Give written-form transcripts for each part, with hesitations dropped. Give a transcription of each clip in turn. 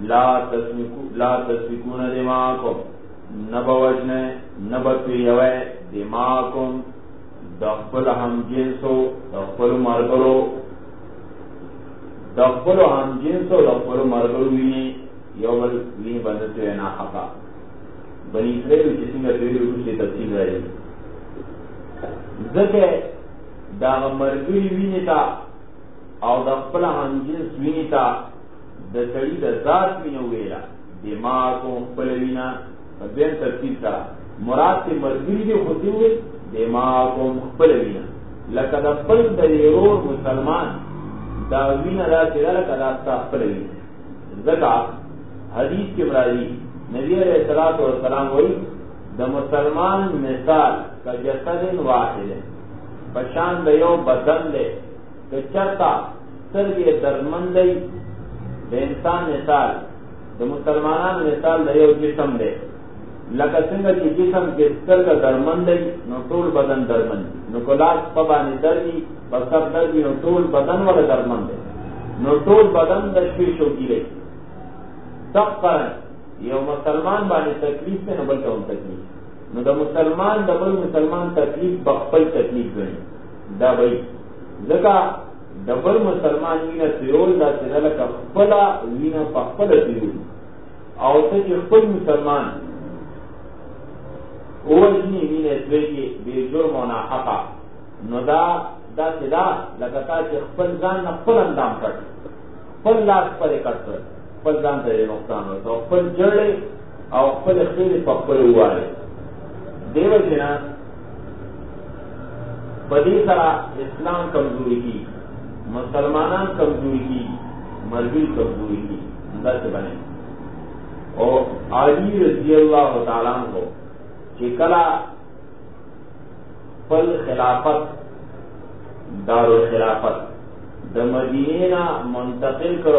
ला तस्फिकून दिमाकुम नबवजने नबत्वियवे दिमाकुम दखल हम जिनसो दखल मरगलो दखल हम जिनसो दखल मरगलो वीनी यौबल वीनी बंदते ना हका बनी इसराइल जिसमें तेरी रूप से तफसील रही जके दा मरगली वीनी ता और दखल हम जिनस वीनी ता द सड़ी द जात वीनी वेला दिमाकुम पलवीना अध्ययन तरतीब था मुराद से मरगरी भी होते हुए दिमागों पलवीना लकद पल दरियोर मुसलमान दावीन अदा तेरा लकदास्ता पलवीना जका हदीस के बरादी नबी अलैहिस्सलातु वस्सलाम वही द मुसलमान मिसाल का जसदिन वाहिद पशान दयो बदन दे चरता सर्गे दर्दमंद द इंसान मिसाल द मुसलमान मिसाल दयो जिस्म दे लका सिंह की जिसम के स्तर का दरमंद नो टोल बदन दरमंद नो कोलास पबानी दर्दी बसर दर्दी नो टोल बदन वाला दरमंद नो टोल बदन दशविशो गिरे सब कारण यो मुसलमान बानी तकलीफ से नबल का तकलीफ नो द मुसलमान डबल मुसलमान तकलीफ बखपल तकलीफ गई दा भाई जका डबल मुसलमान वीना सिरोल दा सिरल का फला वीना पखपल सिरोल और से फुल मुसलमान ओवजनी वीने स्वेगी बेजुर्म होना हका नुदा दा सिदा लगता कि खपल जान न खपल अंदाम कट खपल लाश पर कट खपल जान तेरे नुकसान हो तो खपल जड़े और खपल खीर पकड़ हुआ है देव जना बदी सरा इस्लाम कमजोरी की मुसलमान कमजोरी की मरबी कमजोरी की अंदर से बने और आली रजी अल्लाह तआला को चिकला फल खिलाफत दारुल खिलाफत द मदीना मुंतकिल कर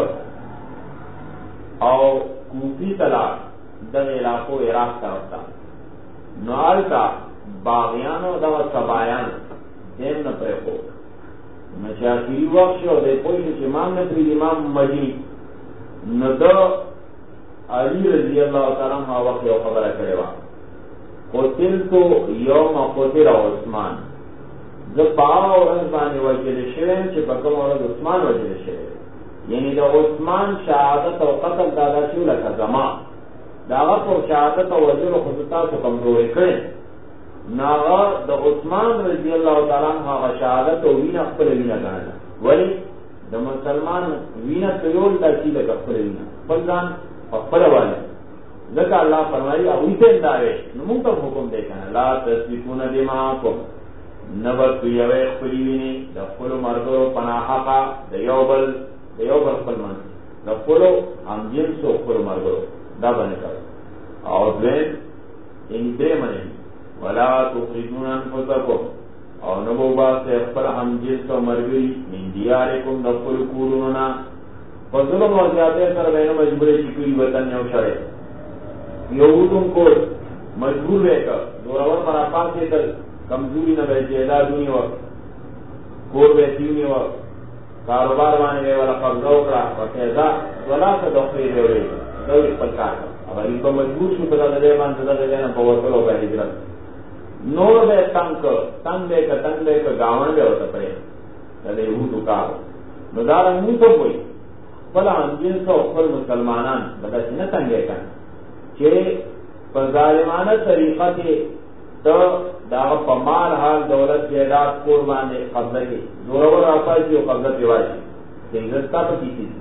और कूफी तलाक द इलाको इराक तरफ था नाल का बागियानो दवा सबायान देम न प्रेको नशाफी वक्ष और देपोश इमाम ने प्री इमाम मजी न द अली रजी अल्लाह तआला मा वक्त खबर करेवा कोतिल तो यौम कोतिल उस्मान जब बाबा और उस्मान वजह शेर से बकम और उस्मान वजह शेर यानी जब उस्मान शहादत और कत्ल दादा चूल का जमा दावत और शहादत और वजह खुदता को कमजोर करें नागा द उस्मान रजी अल्लाह तआला अन्हु शहादत और वीना अक्बल वीना गाना वली द मुसलमान वीना तयोल दा चील का अक्बल वीना फलजान अक्बल वाले जका अल्लाह फरमाई अब इसे दावे नमू का हुक्म देखा है ला तस्बिकून दिमाकुम नबत यवे खुलीनी दफुल मर्दो पनाहा का दयोबल फलमान दफुलो हम जिनसो खुल मर्दो दा बने कर और द्वेन इन दे मने वला तुखरिजून अनफुसकुम और नबोबा से अफल हम जिनसो मरगरी मिन दियारिकुम दफुल कूलूना फजुलम और ज्यादा कर बहनों मजबूरी चिकुई वतन ने उछाड़े यहूदों को मजबूर रहकर जोरावर मरापास देकर कमजोरी न बह जेदादूनी व कोर वैसी व कारोबार वाने वे वाला कब्जा उकड़ा और कैसा वला से डॉक्टरी दे रहे दौड़ प्रकार अब इनको मजबूर शुरू कर दे मान सदा दे ना बहुत लोग है हिजरत नोर बे तंग लेकर गावन बे होता पड़े तले यहूद का नदार मुंह तो कोई फला अंजिन सो फल मुसलमानान बता न तंगे का के जालिमाना तरीका के तो दाव पमार हाल दौलत जायदाद कुर्बान कब्जा के जोरावर आपा की कब्जा पेवाजी हिजरता पर की थी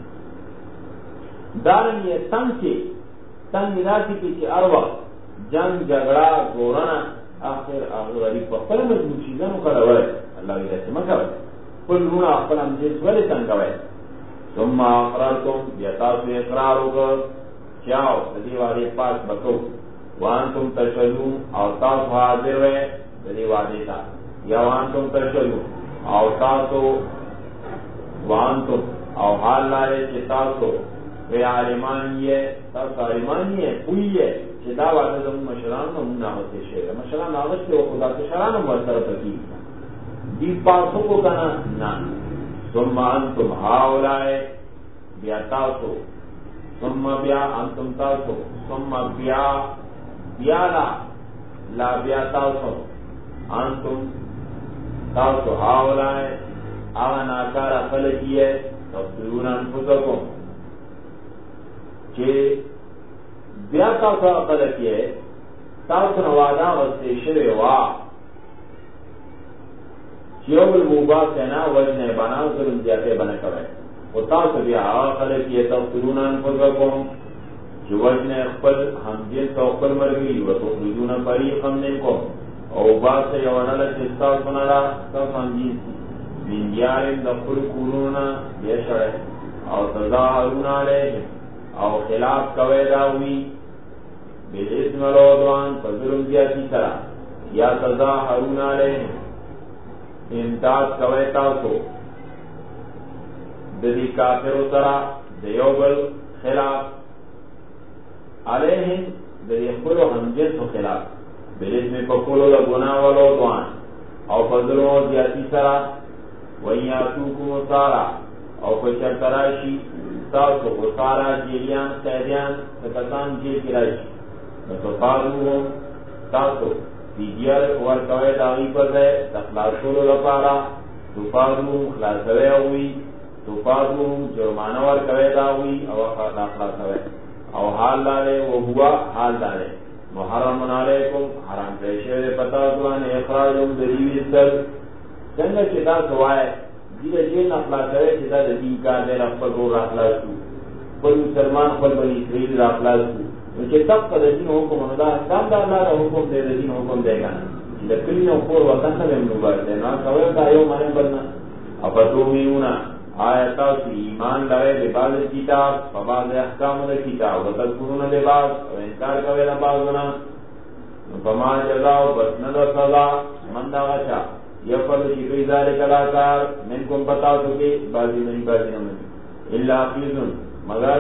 दारन ये तंग निराशी पीछे हर वक्त जंग झगड़ा गोरना आखिर गरीब पक्कर मजबूत चीजों का रवा है अल्लाह की रहमत मका कुल रूना अपन हम जिस वाले तंग का है तुम अकरार तुम यता से इकरार होकर जाओ नदी वाले पास बको वहां तुम तशलू और तास हाजिर है नदी वाले था या वहां तुम तशलू और तासो वहां तुम और हाल लाए चितासो वे आलिमानिये तब आलिमानिये हुई है चिता वाले तुम मशरान नमूना होते शेर मशरान आवश्य हो खुदा के शरान मरतर पकी दीप पासों को कहना ना तुम मान तुम हावलाए व्यातासो ثم بیا انتم تاسو ثم بیا لا بیا تاسو انتم تاسو هاولائے آغا ناکارا خلقی ہے تفسرون انفسکم چه بیا تاسو خلقی ہے تاسو نوادا وستیشر وا چیو بالموبا سینا وجن بناو سرم جاتے بنا کرے و تاسو بیا آغا خلقی ہے تفسرون انفسکم چه وجن اخبر ہم جن تو اخبر مرگی و تخرجون فریقا منکم او باس یوانالا چستا سنالا تفن جنسی من دیارن دخل کرونا بیشڑے او تظاہرون علیہم او خلاف کوئے داوی بالاسم العدوان فظلم جاتی سرا یا تظاہرون علیہم امتاز کوئے تاسو ددی کافر سرا دیوبل خلاف علیہم ددی خلو ہمجنس خلاف بالاسم پکولو لگناہ والعدوان او فظلم جاتی سرا وَيَّاتُوكُمُ سَارَا او کچر تراشی تاسو غسارا جیلیان قیدیان تکسان جیل کی راشی نتفادوهم تاسو دیگر ورکوی داغی پر دے تخلاصولو لپارا تفادوهم خلاصوی اوی تفادوهم جرمانہ ورکوی داغی او خلاصوی او حال دارے وہوا حال دارے محرمن علیکم حرام پیشے پتاسوان اخراجم دریوی سر څنګه چې دا سوای دې جیل نه خلاصوي چې دا د دین کار دی خپل روح راخلاص شو خپل مسلمان خپل بني اسرائیل راخلاص شو نو چې تب په دین حکم نه دا ځان دا الله حکم دی د دین حکم دی کنه چې د کلی نو کور وطن ته موږ ورته نه کوي دا یو باندې بلنه اپتومیونا آیات او ایمان لري د بعض کتاب په بعض احکام د کتاب او تذکرون د بعض او انکار کوي د بعضونه فما جزاء بسند سزا من دا غشا یفعل شیفی ذالک الاثار منکم بتاو سکے بازی نہیں اللہ خیزن مگر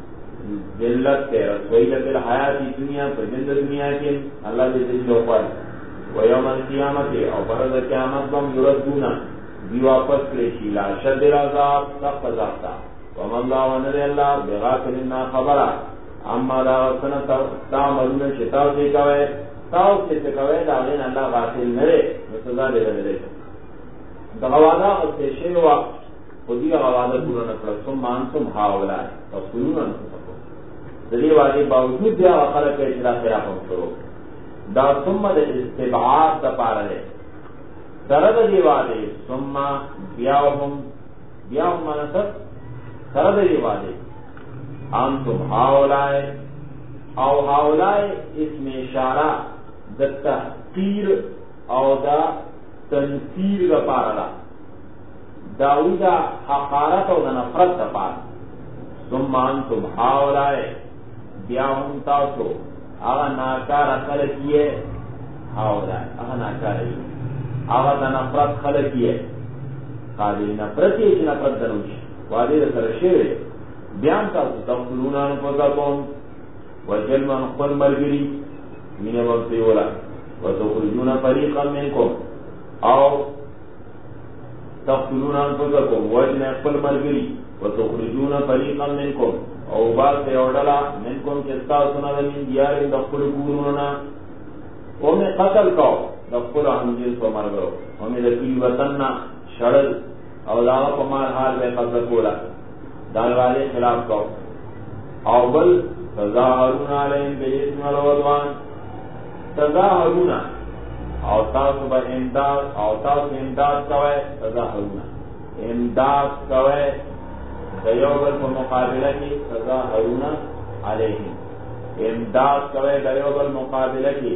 ذلت کے رسویلت الحیاتی دنیا پر جند دنیا کے اللہ دے دل اوپر ویوم القیامت او فرض قیامت بم یردونا بھی واپس کریشی لا شد العذاب سخت عذابتا ومن اللہ وند اللہ بغافل ما خبرا اما دا وسنہ تعملون شتاو سے کوئے تاو سے کوئے دا غین اللہ غافل نرے سزا دے دے دا غوادا استشی وا خودی غوادا پورا نکړه ثم انتم هاولای تفسرون انفسکم دلی واجب باوجود بیا خلق کې اجرا خلاف شروع دا ثم د استبعاد د پاره ده درد دی واجب ثم بیاهم منصب درد دی واجب انتم هاولای او هاولای اسم اشاره د تحقیر او دا تنفیر دا پارا داوی دا حقارت او دا نفرت دا پارا ثم انتم حاولائے بیاهم تاسو آغا ناکار خلقیے حاولائے آغا ناکار آغا دا نفرت خلقیے قادر نفرت ایچ نفرت دنوش وادی دا سرشیر بیان تاسو تقتلون انفسکم وجلمن خپل مرگری مینه وقتی ولا وتخرجون فريقا منكم او تقتلون انفسكم وجن خپل مرګري وتخرجون فريقا منكم او بعض یوډلا منکم چې تاسو نه من دیار د خپل کورونه او می قتل کو د خپل همجنس په مرګرو او می د کی وطن شړل او لا په مال حال به قتل کولا دالواله خلاف کو او بل تظاهرون علیهم بالاسم والعدوان تظاهرون او تاسو با امداد او تاسو امداد کوئے تظاهرون امداد کوئے دیوبل په مقابله کې تظاهرون علیهم امداد کوئے دیوبل مقابله کې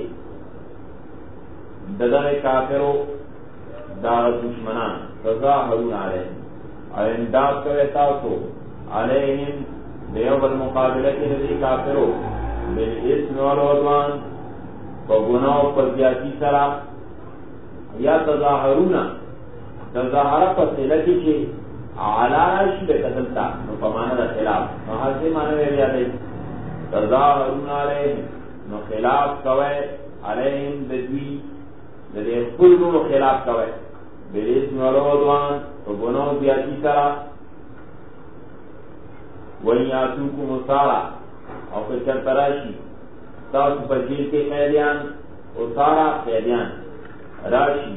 دغه کافرو دا دشمنان تظاهرون علیهم او امداد کوئے تاسو علیهم دیوبل مقابله کې دغه کافرو بالاسم والعدوان گناہ پر زیادتی سرا یا تظاہرونا تظاہرہ پر سلکی چھے علاشی بے قتلتا نو پمانا دا خلاف نو حضی مانا بے بیادے تظاہرونا علیہم نو خلاف کوئے علیہم بدوی دے خل نو خلاف کوئے بالاسم والعدوان تو گناہ زیادتی سرا वहीं आंसू को मुसारा और फिर चरतराशी तब बजीर के कैदियान उसारा कैदियान राशि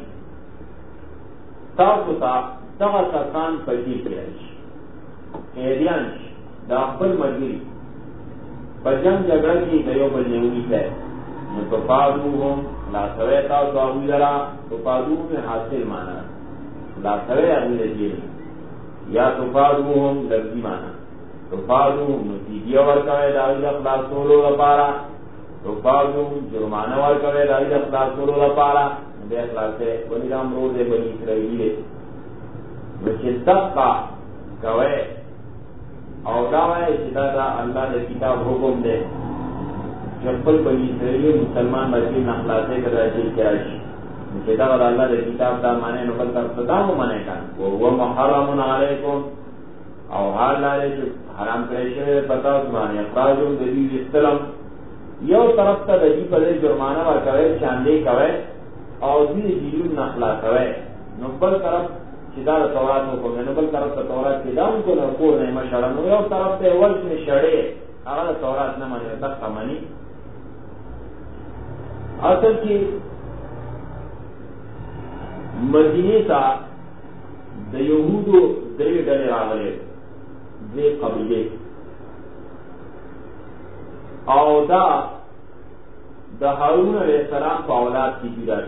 तब दवा कसान बजीर के राशि कैदियान दाखिल मजबूरी बजम झगड़ा की दयो बजेगी है तो पादू होम लासवेता लरा तो पादू में हासिल माना लासवे अभी लगी या तो पादू होम लगी माना तो पादू नतीजिया वर्कवे दाविद अखलास सोलो लपारा तो पादू जुर्माना वर्कवे दाविद अखलास सोलो लपारा दे अखलास से बनी राम रोड दे बनी इसराइली वो चिंतक का कवे और दावा चिदा अल्लाह ने किताब हुकुम दे जब्बल बनी इसराइली मुसलमान बच्चे नखलासे कराची कराची चिदा और अल्लाह ने किताब दा माने नकल का सदाम माने का वो मुहर्रम अलैकुम और हाल लाले जो हराम करे पता माने अखराजुम दबी इस्लाम यो तरफ का दजी पर जुर्माना वर करे चांदे कवे और भी जीलू नखला कवे नब्बल तरफ चिदा तौरात को नब्बल तरफ का तौरात चिदा उनको नकोर नहीं मशरम यो तरफ से वर्ष में शड़े अगर तौरात न माने तक कमानी असल की मदीने का द यहूदो दरे डरे रावले दे कबीले और द हारून अलैहिस्सलाम का औलाद की विरासत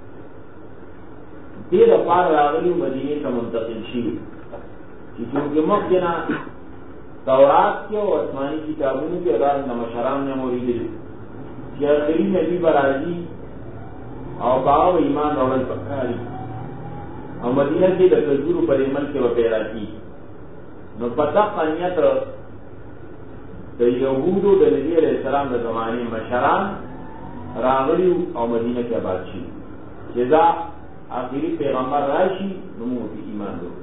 दे दफार रावली मदीने का मुंतकिल शील क्योंकि मक्जना तौरात के और आसमानी किताबों के अदार नमशराम ने मोरी कि आखिरी नबी बराजी और बाव ईमान रौनक पखारी और मदीना के दस्तूर पर इमल के वपेरा की न पता कनियत द यहूदो द नबी अलैहिस्सलाम के ज़माने मशरान रावली और मदीना के बादशी जजा आखिरी पैगंबर राशि नमो की ईमान दो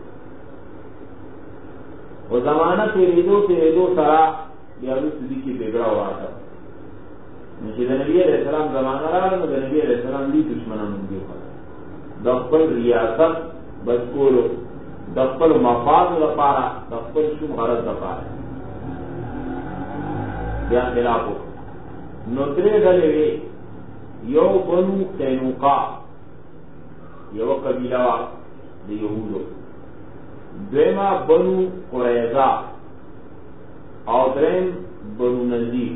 वो जमाना तेरे दो सरा यारू सिद्दीकी बिगड़ा हुआ था नबी अलैहिस्सलाम जमाना रहा नबी अलैहिस्सलाम भी दुश्मनों ने दफ्तर रियासत बदकोलो दफ्तर मफाद लपारा दफ्तर शुभ गरज लपारा या खिलाफो नोतरे डले वे यो बनु कैनुका यो कबीला यहूदो द्वेमा बनु कुरैजा और द्रेम बनु नजीर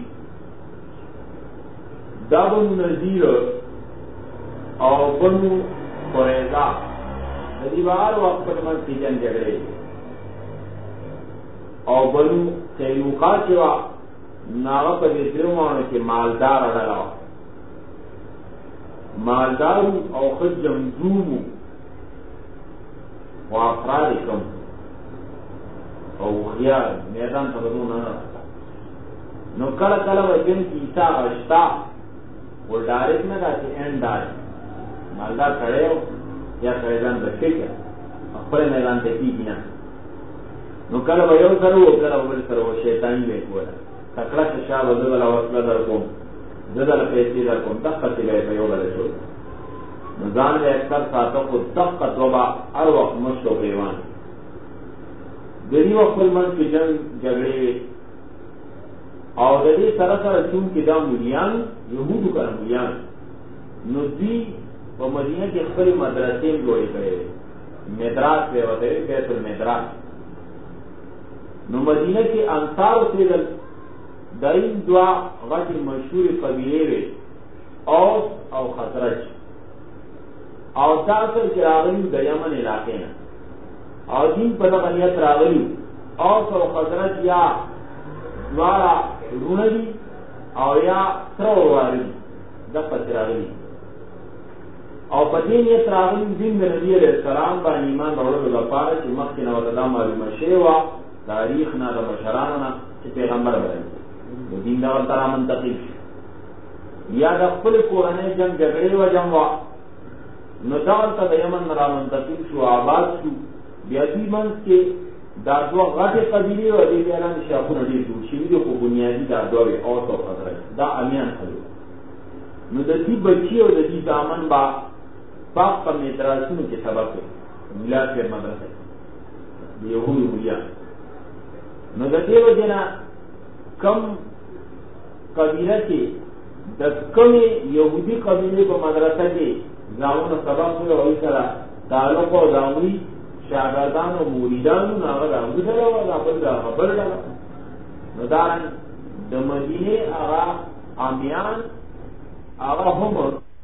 दा बनु नजीर और बनु कुरैजा दीवार वक्त में सीजन झगड़े और बनु कैनुका सेवा नावक विद्रोह के मालदार अडला मालदारू और खुद जमजूम और अफराद कम और खियार मैदान सबू न कल कल वजन कीसा रिश्ता वो डायरेक्ट में रहते एंड डायरेक्ट मालदार खड़े हो या मैदान रखे क्या अपने मैदान से की बिना नो कल वयो करो कल अव्वल करो शैतानी में हुआ तकड़ा शिक्षा बदल वसला दरको जदल पैसे दरको तक कति गए प्रयोग रचो नजान में अक्सर सातों को तब कतवा हर वक्त मुश्तो पेवान गरी वक्ल मन की जंग झगड़े और यदि सरसर चूम की दाम मुलियान यहूद कर मुलियान नुदी व मदीना के खरी मदरसे में जोड़े गए मेदरास पे होते कैसुल मेदरास नु मदीना के अंसार से दरीन दुआ गट मशहूर कबीले वे औस और खसरज और दासर के रावली दयमन इलाके हैं और जिन पदनियत रावली औस और खसरज या द्वारा रुणली और या सरवारी दफत रावली और पदनियत रावली दिन में नबी अलैहिस्सलाम का ईमान बड़ो लपार कि मक्के नवदा मालूम शेवा तारीख ना बशराना कि पैगंबर बने वो दिन दावल तरा मुंतकिल या दखल कोरने जंग झगड़े व जमवा नदावल का दयमन नरा मुंतकिल शु आबाद शु बेअदीमन के दादवा गाटे कबीले व दे ऐलान शाखुन अली दूशियो को बुनियादी दादवा वे और तो खतरा दा अमियान खलो नदती बच्ची और दती दामन बा पाक का मेतरासुन के सबब मिलाद के मदरसे यहूद मुलिया نو د دې وجنه کم قبیله کې د کمې یهودي قبیلې په مدرسه کې ځانونه سبق ویل او سره تعلق او داوی شاګردان او مریدان هغه راوځي دا بل دا خبر ده نو دا د مدینه هغه امیان هغه هم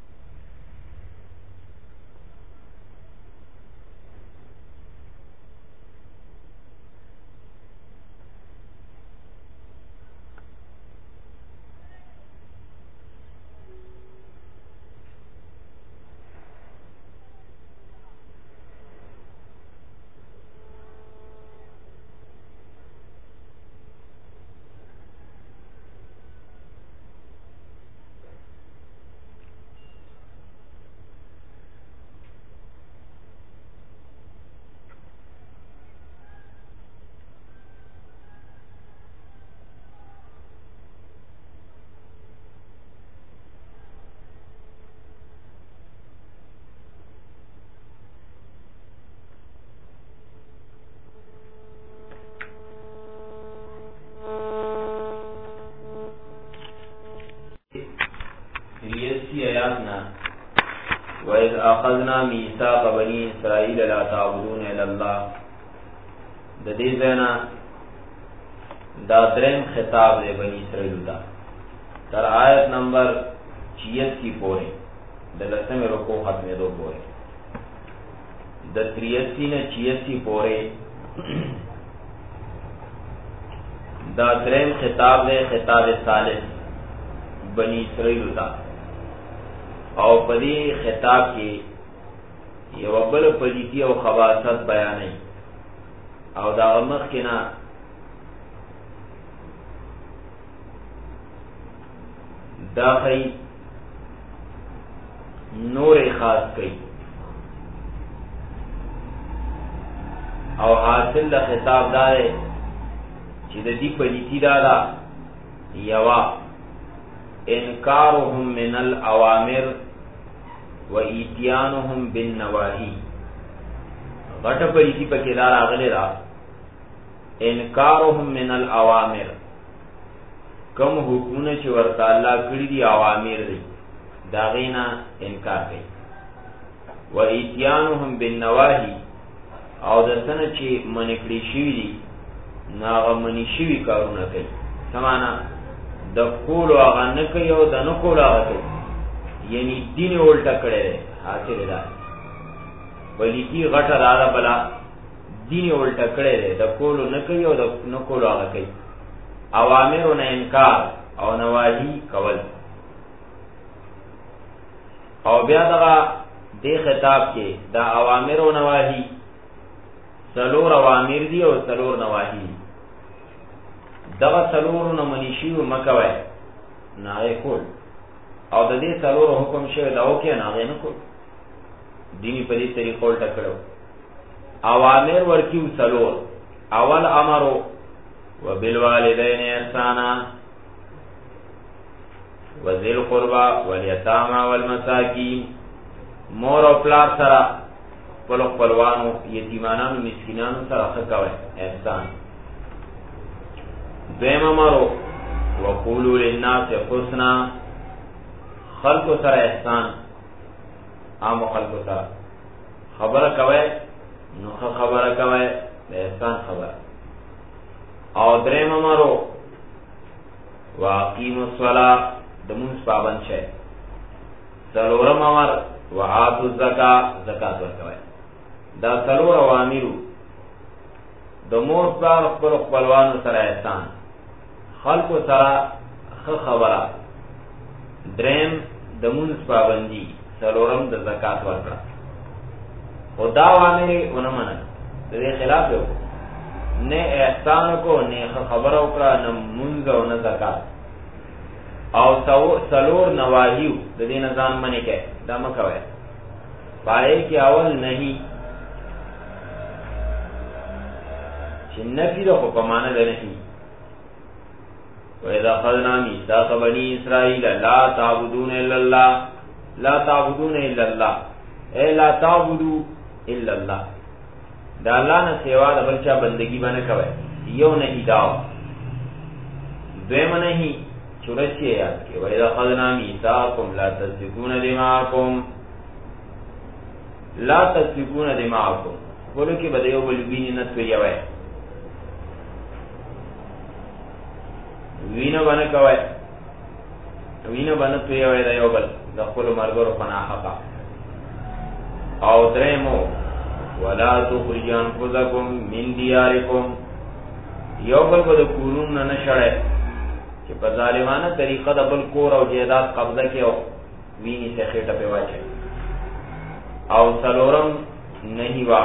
وَإِذْ أَخَذْنَا مِيثَاقَ بَنِي إِسْرَائِيلَ لَا تَعْبُدُونَ إِلَّا اللَّهَ د دې ځاینا دا دریم خطاب دی بنی اسرائیل ته تر آیت نمبر 86 پورې د لسمه رکوع ختمېدو پورې د 83 نه 86 پورې دا دریم خطاب دی خطاب ثالث بنی اسرائیل ته او په دې خطاب کې یو بل پلیتی او خباثت بیانې او دا مخ کې نه دا هي نور خاص کوي او حاصل د خطاب دار چې د دې پلیتی دا یوا انکارهم من الاوامر و ایتیانهم بالنواهی غټه پریتی پکې دار اغله را انکارهم من الاوامر کوم حکمونه چې ورته الله کړی دي اوامر دي دا غینا انکار کوي و ایتیانهم بالنواهی او د څنګه چې منکړي شي دي ناغه منی شي کارونه کوي سمانا د کولو هغه نه کوي او د نه کولو هغه کوي یعنی دین الټا کړي حاصل ده ولیکي غټه راځه بلا دین الټا کړي د کولو نه کوي او د نه کولو هغه کوي اوامرونه انکار او نواهی کول او بیا دغه دې خطاب کې دا اوامر او نواهی څلور اوامر دي او څلور نواهی دغه څلور نه منشي مکوي نه کول او د دې څلور حکم شوی دا وکي نه نه کول دینی په دې طریقو ټکړو اوامر ورکیو څلور اول امرو وبالوالدین احسانا وذل قربا والیتاما والمساکین مور او پلار سره خپلوانو یتیمانو مسکینانو سره ښه احسان دویم امرو وقولوا للناس حسنا خلق سره احسان عام خلق سره خبره کوي نو خبره کوي احسان خبره او دریم امرو واقیموا الصلاة دمونس پابند شه څلورم امر وآتوا الزکاة زکات ورکوي دا څلور اوامرو د مور پلار خپلوانو سره احسان خلق سره خبره دریم د مونږ پابندي څلورم د زکات ورکړه خدا وامه ونمنه د دې خلاف یو نه احسان کو نه خبره وکړه نه مونږ او نه زکات او څلور نواهیو د دې نظام باندې کې دا مکوي پای کې اول نه چې نفي د حکمانه ده نه وَإِذَا أَخَذْنَا مِيثَاقَ بَنِي إِسْرَائِيلَ لَا تَعْبُدُونَ إِلَّا اللَّهَ لَا تَعْبُدُونَ إِلَّا اللَّهَ اے لا تعبدوا الا الله دا الله نه سیوا د بل چا بندگی باندې کوي یو نہیں داو دویم نہیں چورچی یاد کے وَإِذَا أَخَذْنَا مِيثَاقَكُمْ لَا تَسْفِكُونَ دِمَاءَكُمْ بولو کہ بدیو بلوینی نت پہ یوئے وینو بنکوئے وینو بنت پہ یوئے دا یو بل دخل مرگر پناہ حقا او درمو وَلَا تُخْرِجُوا أَنفُسَكُمْ مِنْ دِيَارِكُمْ یو بل کو دا کورون نشڑے کہ پا ظالمانہ طریقہ دا بل کور او جیداد قبضہ کے او وینی سے خیٹا پہ واچے او سلورم نہیں وا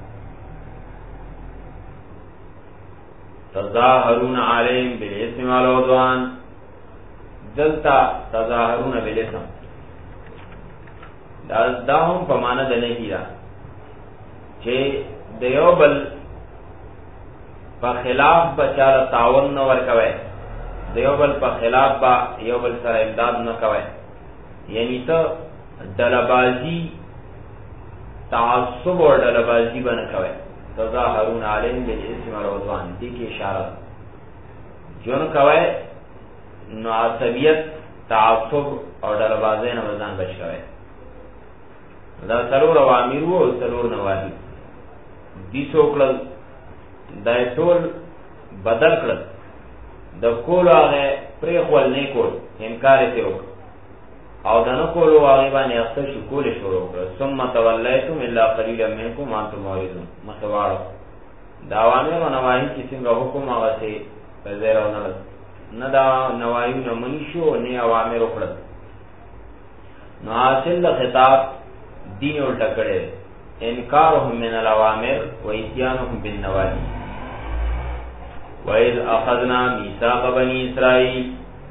تظاہرون علیہم بالاسم والعدوان دلتا تظاہرون بالاسم دا ہم پمانا دنے کی دا چھے دیو بل پا خلاف بچالا تعاون نور کوئے دیو بل پا خلاف با یو بل سر امداد نکوئے یعنی تا دلبازی تعصب اور ڈلبازی بن کوئے تظاہرون علیہم بالاسم والعدوان دی کی اشارت جون کوئے نو عصبیت تعصب اور ڈلبازی نوزان بچ کوئے دا سلور اوامرو اور سلور نواہی دی سوکلل دا ټول بدل کړل د کولو هغه پرې خپل نه کول انکار یې وکړ او دنه کولو هغه باندې اخته شکول شروع کړ ثم تولیتم الا قليلا منکم وانتم معرضون متواړو دا وانه نواهی چې څنګه حکم هغه سي زیرونه نه دا نواهی نه منشو نه اوامر وکړل نو حاصل خطاب دین الټا کړي انکارهم من الاوامر واتيانهم بالنواهی وَإِذْ أَخَذْنَا مِيثَاقَ بَنِي إِسْرَائِيلَ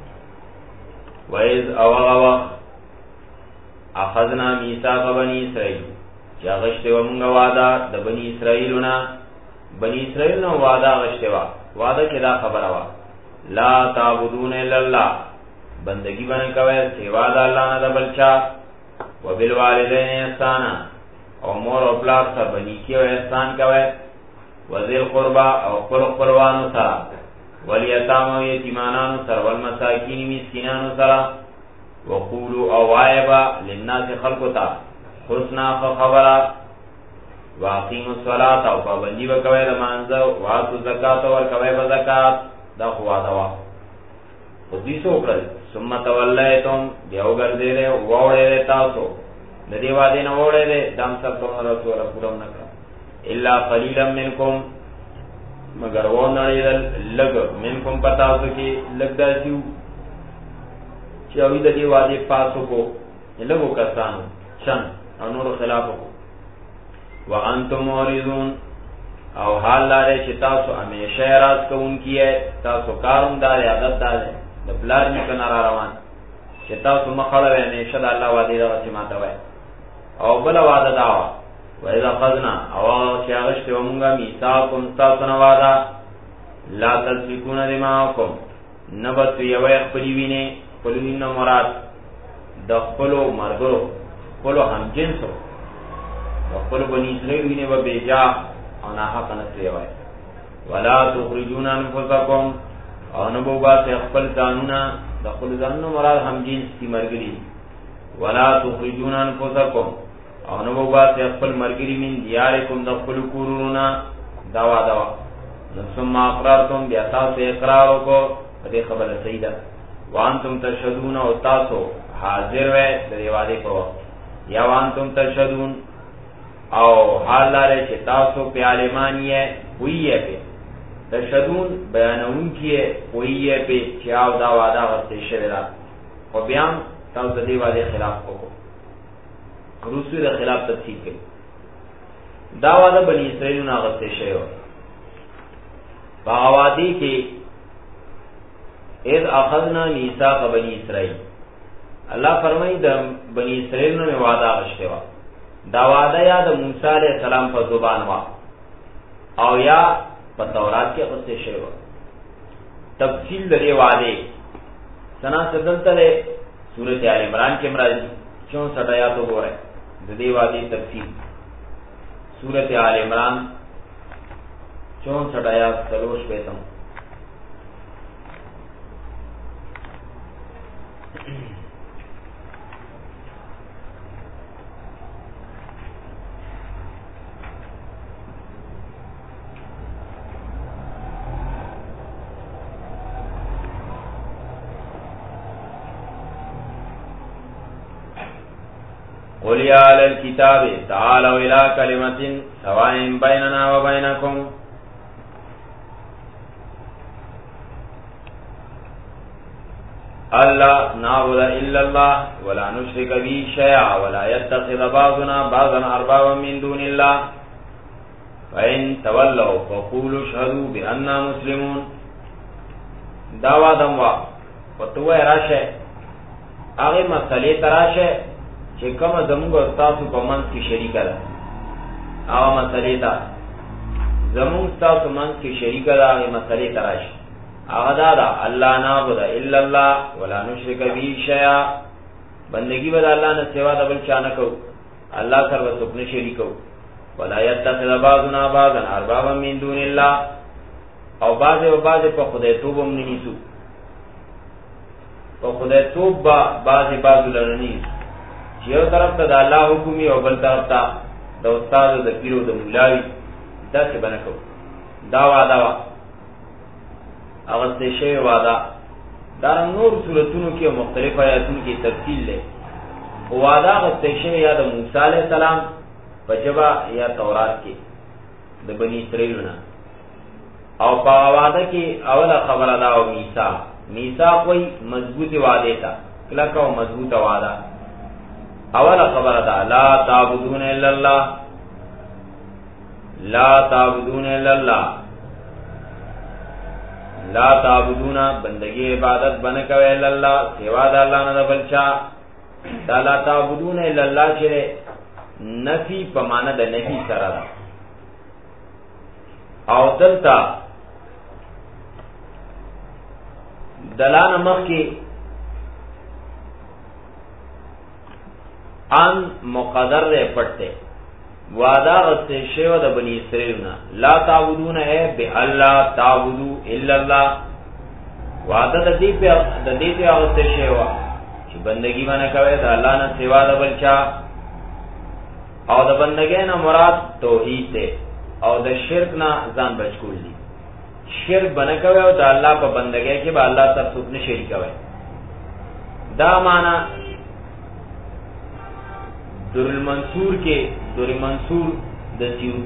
وَإِذْ أَوَغَوَخْ أَخَذْنَا مِيثَاقَ بَنِي إِسْرَائِيلَ چا غشتے ومنگا وعدہ دا بنی اسرائیلونا بنی اسرائیلنا وعدہ غشتے وعدہ کدا خبر ہوا لا تعبدون الا اللہ بندگی بن کوئے سوا دا اللہ نا دا بلچا وبالوالدین احسانا او مور او پلار سر بنی کیو احسان کوئے وذل قربا او قربانو سرا والیتام و یتیمانانو سر والمساکین مسکنانو سرا وقولو او عائبا للناس خلقتا حسنا خبرا واقیم الصلاة او پابندی بکوی دا منزو واتو زکاة ورکوی بزکاة دا خوادوا خودیسو کرل ثم تولیتم بیاو گردے دے ووڑے دے تاسو ندی وادی نووڑے دے دام سب تو رسول پورم نکر الا قلیلا منکم مگر وہ نڑیدل لگ منکم پتاسو کی لگ دا سیو چاوی دا دی وادی پاسو کو لگو کسانو چن اور نور خلافو کو وانتم موردون او حال لارے چی تاسو ہمیشہ اراز کو ان کی ہے تاسو کارم دارے عدد دارے دبلار نکن را روان چی تاسو مخڑا ہے ہمیشہ دا اللہ وادی دا وسیماتا ہوئے او بلا وعدہ دعوا وَإِذَا قَذْنَا اَوَاغَ چِيَغَشْتِ وَمُنْغَا مِيثَاقُمْ تَاسُنَ وَعْدَا لَا تَسْفِكُونَ دِمَاءَكُمْ نَبَتُ يَوَيْ خْپَلِوِنَي خْپَلِوِنَ مراد د خپلو مرګرو خپلو همجنسو د خپلو بني اسرائیل وینې به بېجا او ناحقه نه ترېوئ وَلَا تُخْرِجُونَ أَنفُسَكُمْ او نه به وباسئ خپل ځانونه د خپلو ځانونو مراد همجنس دي ملګري وَلَا تُخْرِجُونَ أَنفُسَكُمْ او نو باسی اقبل مرگری من دیارکم دخل کورونا دوا ثم اقرارتم بیاتاسو اقرارو کو فدی خبر سیدہ وانتم تشهدون او تاسو حاضر وے دے وعدے کو یا وانتم تشهدون او حال لارے چھ تاسو پہ عالمانی ہے ہوئی ہے پہ تشهدون بیانون کیے ہوئی ہے پہ چاو دا وعدہ غصے شویدہ و بیان تاسو دے وعدے خلاف کو روسوی دا خلاف تفصیل کری دا وعدہ بنی اسرائیل ناغستے شئیو باغوادی کے اذ اخذنا میثاق بنی اسرائیل اللہ فرمائی دا بنی اسرائیل نے وعدہ غشتے وا دا وعدہ یا دا موسیٰ علیہ السلام پر زبان وا او یا پر تورات کے غصتے شئیو تفصیل دے وعدے سنا صدلتا لے سورت آل عمران کے مراجی 64 آیاتوں ہو رہے دے وعدے تفصیل سورت آل عمران 64 آیات سلوش بیتم. قل يا أهل الكتاب تعالوا إلى كلمة سواء بيننا وبينكم ألا نعبد إلا الله ولا نشرك به شيئا ولا يتخذ بعضنا بعضا أربابا من دون الله فإن تولوا فقولوا اشهدوا بأننا مسلمون. دعوا دموا وتوه راشه هغه مسئلې تراشه چې کوم زموږ تاسو په منځ کې شریکه ده. هغه مسئلې ته زموږ تاسو منځ کې شریکه ده، هغه مسئلې تراشه. هغه دا الله نعبد الا الله ولا نشرک به شیئا، بندگی به الله نه سوا د بل چا نه کو، الله سره څوک نه شریکو. ولا يتخذ بعضنا بعضا اربابا من دون الله، او بعضه په خدای توب هم نه نیسو، په خدای توب بعضه لرنی چې یو طرف ته د الله حکم او بل طرف ته د استاد او د پیر او د مولاوی، دا څه بنه کو. دا وعده وا هغه څه شی وعده دا نور سورتونو کې مختلف آیاتونو کې تفصیل لري. وعده هغه څه شی یا د موسی علی السلام په جبا یا تورات کې د بنی اسرائیل نه، او په وعده کې اوله خبره دا او میثاق کوئی مضبوطی وعده تا کله کو مضبوطه وعده. اوله خبره دا لا تعبدون الا الله، لا تعبدون الا الله، لا تعبدون بندگی عبادت بنه کوي الا الله سوا د الله نه بل چا. دا لا تعبدون الا الله چې نفی په معنا د نفی سره ده، او دلته دلانه مخ کې ان مقدر رہ پڑھتے وعدہ غصے شیو دا بنی اسرائیل نا لا تعبدون ہے بے اللہ تعبدو الا اللہ. وعدہ دا دیتے غصے شیو چی بندگی مانا کوئے دا اللہ نا سوا دا بلچا، او دا بندگی نا مراد توحید تے، او دا شرک نا زان بچکول دی. شرک بنا کوئے او دا اللہ پا بندگی کے با اللہ سر سکن شریک کوئے. دا مانا در المنصور کے در منصور د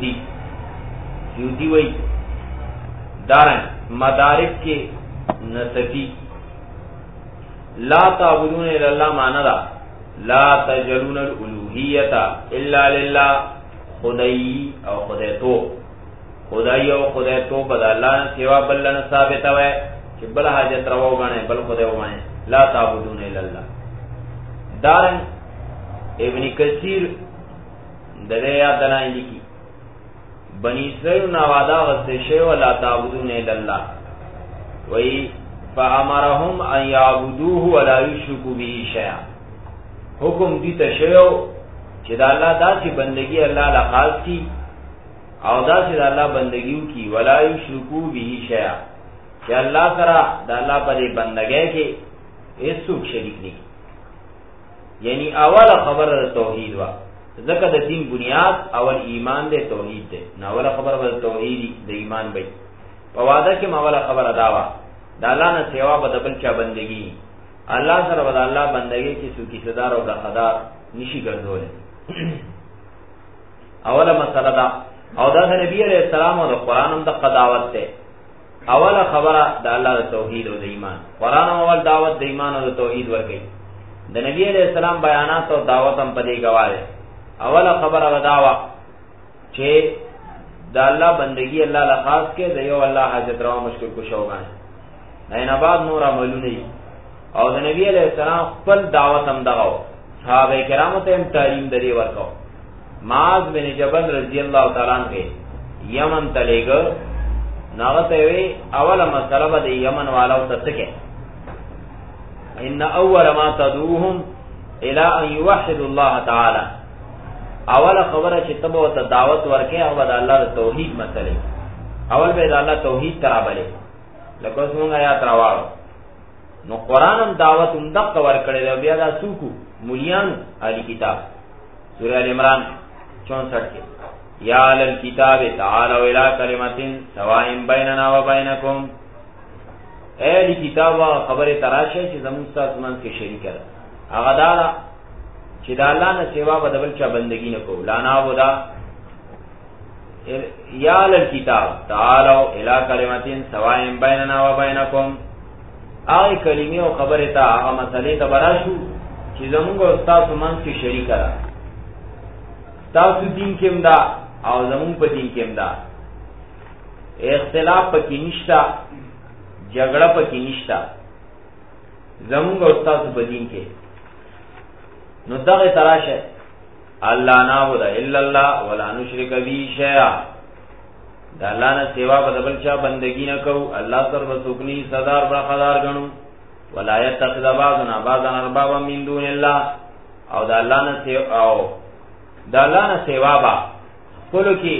سیوطی وی دارن مدارک کے نصفی لا تعبدون الا اللہ مانا دا لا تجلون الالوحیت الا للہ، خدائی او خدائی او خدای تو بدا اللہ نے سوا بلن ثابت ہوئے کہ بل حاجت رواو گانے بل خدای ہوئے لا تعبدون الا اللہ. دارن ابن کثیر دغه یاد نه لیکي بنی اسرائیل نا وعده غسه شی ولا تعبدون الا الله وی فامرهم ان يعبدوه ولا يشركوا به شيئا. حکم دي ته شیو چې د الله داسې بندگی الله لا خاص کی او داسې د الله بندگیو کی ولا يشركوا به شيئا، چې الله سره د الله په بندګۍ کې هیڅوک شریک نه. یعنی اول خبر توحید وا ذکر د دین بنیاد اول ایمان دے توحید دے، نو اول خبر ول توحید د ایمان بې په وعده کې اوله خبر ادا وا د الله نه سیوا بدبل چا بندگی، الله سره ود الله بندگی کې سو کی صدر او د خدا نشي ګرځول. اوله مسله دا او د نبی علیہ السلام او د قران هم د قداوت ته اوله خبره د الله د توحید او د ایمان. قران اول دعوت د ایمان او د توحید ورکړي، د نبی علیہ السلام بیانات او دعوت هم پدې گواهه. اوله خبره وداوا چې د الله بندگی الله له خاص کې د یو الله حاجت روا مشکل کو شوګان نه بعد نور عملونه او د نبی علیہ السلام خپل دعوت هم دغه صحابه کرامو ته هم تعلیم درې ورکاو. معاذ بن جبل رضی الله تعالی عنہ یمن تلېګ ناغته وی اوله مسله د یمن والو ته څه ان اول ما تدعوهم الى ان يوحدوا الله تعالی. اوله خبره چې تبو ته دعوت ورکې او د الله د توحید مسلې اول به الله توحید ترابلې لکه څنګه یا تراوالو نو قران هم دعوت هم دغه ور کړی دی بیا دا سوکو مولیان علی کتاب سورہ ال عمران 64 کې یا ال کتاب تعالوا الى کلمۃ سواء بیننا وبینکم اهل کتاب خبره تراشه چې زموږ تاسو منځ کې شریک ده هغه دا چې د الله نه سیوا بدل چا بندگی نه کو لا نعبد یا ال کتاب تعالوا الى کلمۃ سواء بیننا وبینکم هغه کلمې او خبره ته هغه مسلې ته براشو چې زموږ او تاسو منځ کې شریک ده تاسو دین کې امدا او زموږ په دین کې امدا اختلاف پکې نشتا جګړه پکې نشتا زموږ او تاسو په دین کې نو دغه تراشه الله نعبد الا الله ولا نشرک به شیئا دا الله نه سیوا بدل چا بندگی نه کو الله سر وسوکنی صدر برخدار غنو ولا يتخذ بعضنا بعضا اربابا من دون الله او دا الله نه او دا الله نه سیوا با کولو کې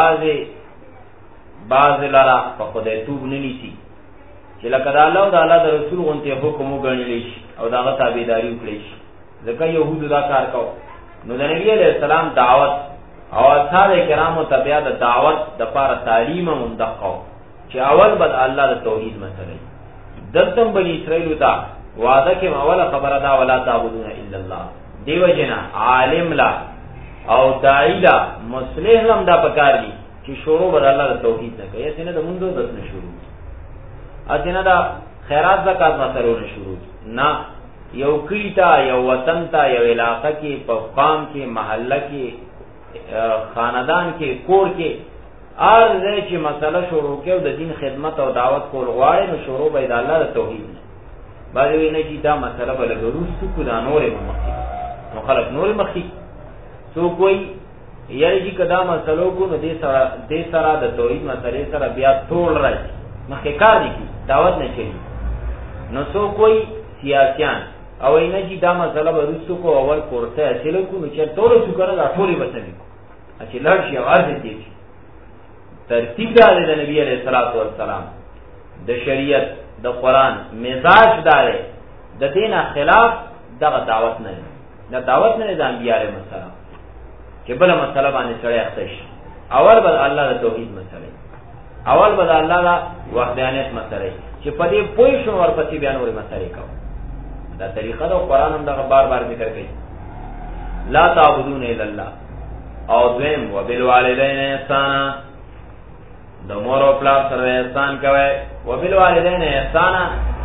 بعض لرا په خدای توب نه نیسی چې لکه دا الله او دا الله د رسول غونته حکم وګڼل شي او داغه تابعداري وکړي شي ځکه يهودو دا کار کو نو د نبی عليه السلام دعوت او اصحاب کرامو تبع د دعوت د پاره تعلیم مندقو چې اول بد الله د توحید مسله دلته بنی اسرائیل ته وعده کې اوله خبره دا ولا تعبدون الا الله دیو جنا عالم لا او داعی لا مصلح هم دا پکار دي چې شروع بد الله د توحید نه کوي اسنه د مونږ د نه شروع اسنه دا خیرات زکات مسلو نه شروع نه یو کلیتا یو وطن تا یو علاقہ کې په قام کې محله کې خاندان کې کور کې ارزه چې مسله شروع کې د دین خدمت او دعوت کول غواړي نو شروع به د الله د توحید نه باندې نه چې دا مسله بل غروس کو دا نور مخکې نو خلک نور مخکې سو کوئی یعنی چې کدا مسلو کو نو دې سره د توحید مسلې سره بیا ټول راځي مخکې کار دي دعوت نه کوي نو سو کوئی سیاسيان او اینه چې دا مسله به رسو کو اول کورته اصل کو نو چې ټول څه کړه دا ټولې وسني چې لړ شي आवाज دي ترتیب دا د نبی عليه الصلاه والسلام د شریعت د قران مزاج دار د دینه خلاف دغه دعوت نه دا دعوت نه د انبیاء علیهم السلام چې بل مسله باندې سره اختش اول بل الله د توحید مسله اول بل الله د وحدانیت مسله چې په دې پوه شو ورپسې بیان ورې مسله کوي دا طریقه دا قرآن هم دا بار بار ذکر کئی لا تعبدون الا اللہ او دویم و بالوالدین احسانا دا مور و پلار سر احسان کوئے و بالوالدین احسانا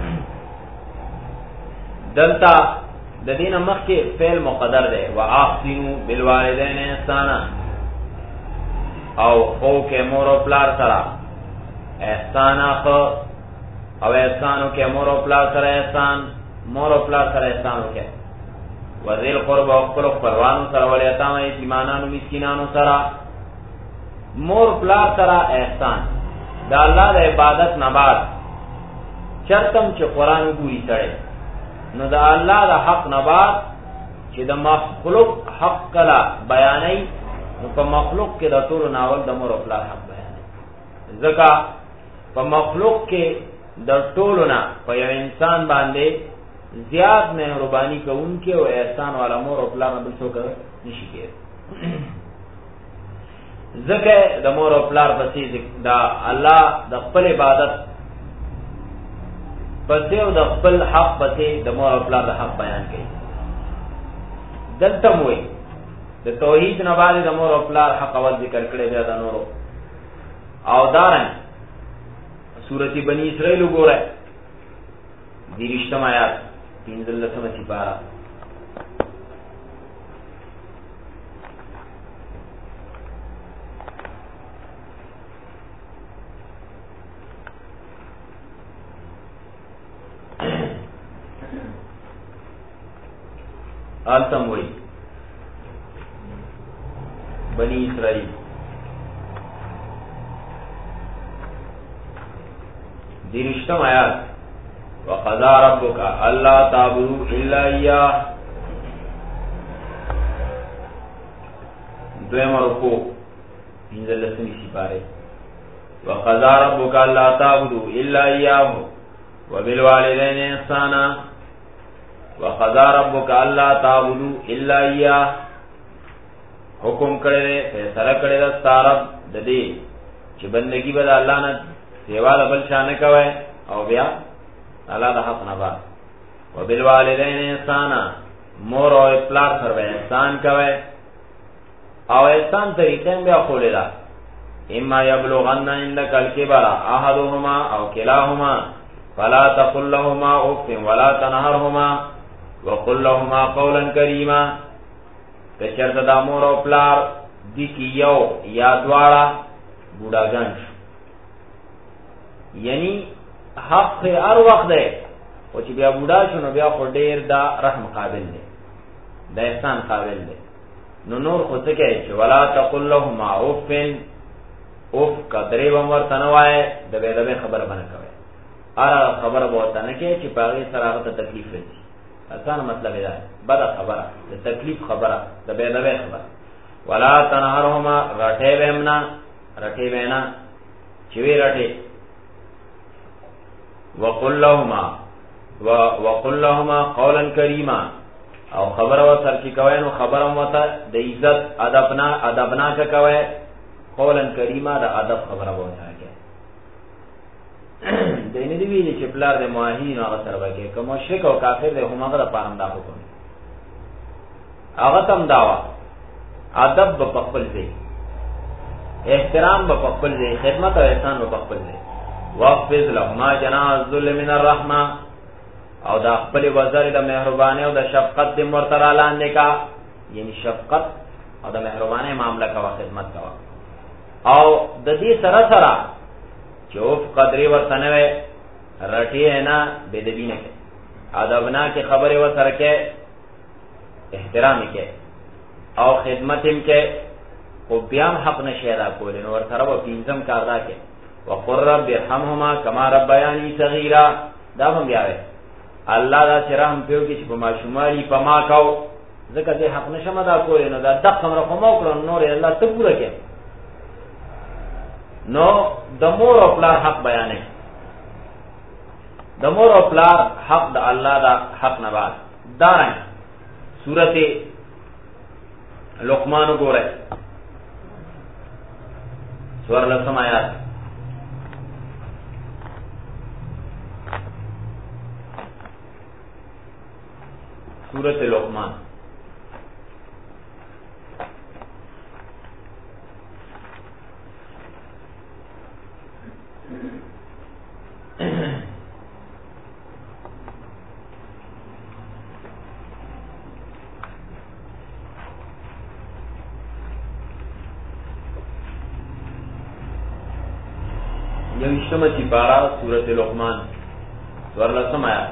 دلتا دا دین مخ کے فعل مقدر دے و احسنو بالوالدین احسانا او خو کے مور و پلار سر احسانا خو او احسانو کے مور و پلار سر احسان مور او پلار سره احسان وکړي وذل قرب او خپل خپلوانو سره ولایتانو یتیمانو مسکینانو سره مور پلار سره احسان دا الله د عبادت نه بعد چرتم چې قران ګوري سره نو دا الله د حق نه بعد چې د مخلوق حق کلا بیانای نو په مخلوق کې د ټول ناول د مور او پلار حق بیانای ځکه په مخلوق کې د ټولو نه په یو انسان باندې زیاد مهربانی کوونکې او احسان والا مور او پلار بل څوک نشي کېږي ځکه د مور او پلار پسې دا الله د خپل عبادت پسې او د خپل حق پسې د مور او پلار د حق بیان کوي دلته موي د توحید نه باندې د مور او پلار حق اول ذکر کړی دی دا نورو او دارن سورۃ بنی اسرائیل وګوره د رښتما آیات 13 سپارہ آلتم وئی بنی اسرائیل درشتم آیات وقضا ربک اللہ تعبدوا الا ایاہ دویم رکو 15 سپارے وقضى ربك الا تعبدوا الا اياه وبالوالدين احسانا. وقضى ربك الا تعبدوا الا اياه، حکم کړی فیصله کړی دا ستارب د دې چې بندگی به د الله نه سیوا د بل شان کوي او بیا الله د حق نه بعد. وبالوالدین احسانا، مور او پلار سره احسان کوي او احسان طریقې بیا خولې ده. اما یبلغن عندك الكبر احدهما او كلاهما فلا تقل لهما اف ولا تنهرهما وقل لهما قولا کریما. کچرته د مور او پلار دي کی یو یا دواړه بوډاګان شو، یعنی حق هر وخت دی او چې بیا بوډا شو نو بیا خو ډیر دا رحم قابل دی، د احسان قابل دی. نو نور خو څه کوي چې ولا تقل لهما اف، اوف قدرې عمر تنوای د به د خبره باندې کوي، اره خبره بوته نه کې چې پاغي سره هغه ته تکلیف راځي. اسانه مطلب دی بد خبره د تکلیف خبره د به د خبره. ولا تنهرهما، رټې ویمنا رټې وینا چې وی رټې. وقل لهما قولا کریما، او خبره وسر کی کوي نو خبره مته د عزت ادبنا کا کوي. قولا کریما دا ادب خبره وته کې دینه دی ویلي چې بلار د موحدین هغه سره وکي، کوم مشرک او کافر دی هم هغه په هم دا حکم هغه تم داوا. ادب په خپل ځای، احترام په خپل ځای، خدمت او احسان په خپل ځای. واخفض لهما جناح الذل من الرحمه، او دا خپل وزر د مهرباني او د شفقت د مرتبه لاندې کا، یعنی شفقت او د مهرباني معاملې کا، خدمت کا. او د دې سره سره چوف قدرې ورتنه وي رټي نه بدبینه کې، ادبنا کې خبره وسره کې، احترام کې او خدمت کې، او بیا حق نشه ادا کول نو ورته و پینځم کار دا کې. وقر رب ارحمهما كما ربياني صغيرا، دا هم بیا وي الله دا شرم پیو کې چې په ماشوماري په ما کاو ځکه دې حق نشه ادا کول نو دا دغه مر کومو کړو نور الله ته پوره کې. نو د مور او پلار حق بیانې، د مور او پلار حق د الله دا حق نه بعد دارن. سورته لقمان وګوره سور لسم آیات. سورته لقمان یوشتمه سپارہ سورۃ لقمان ورلسم آیات.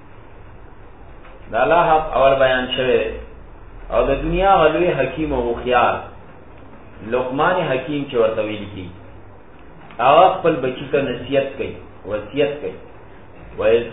دا الله حق اول بیان شوه او د دنیا غلوی حکیم او خیال لقمان حکیم چې ورته ویل کی هغه خپل بچی ته نصیحت کوي، وصیت کوي. وَإِذْ